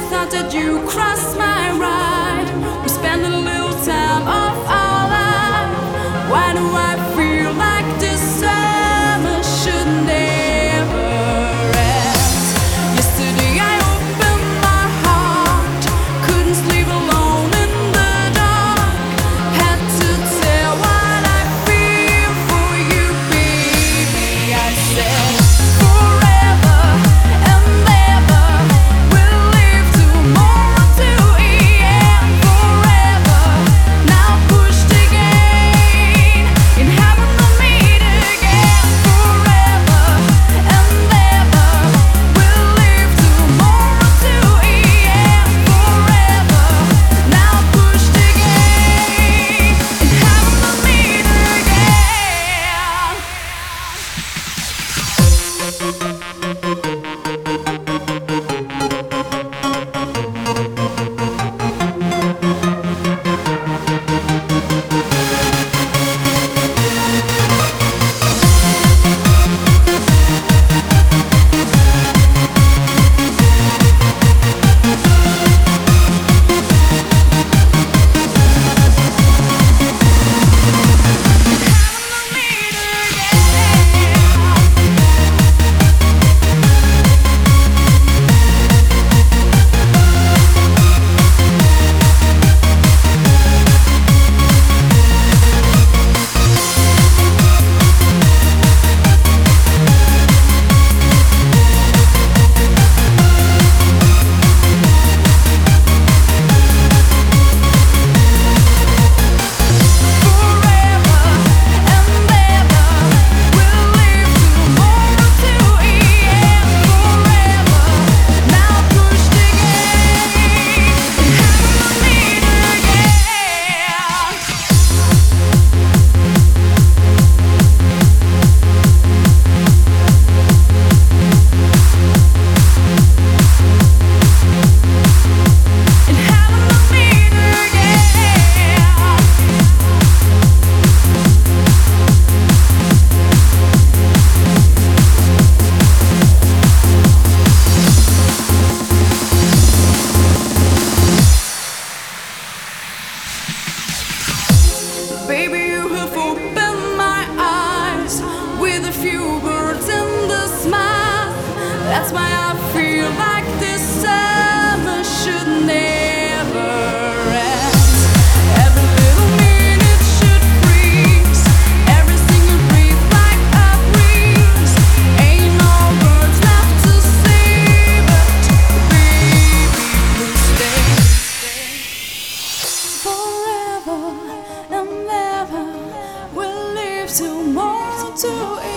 thought that you crossed my ride. We spent a little time of our life. Why do I feel like this summer should never end? Yesterday I opened my heart, couldn't sleep alone in the dark. Had to tell what I feel for you, baby. I said forever and ever, we'll live tomorrow to the end. Forever, now pushed again, in heaven we'll meet again. Forever and ever, we'll live tomorrow to the end. Forever, now pushed again, in heaven we'll meet Baby, you have opened my eyes with a few words and a smile. That's why I feel like this summer should never end. Every little minute should freeze, everything you breathe like a breeze. Ain't no words left to say, but baby, please stay. Forever and ever, we'll live tomorrow to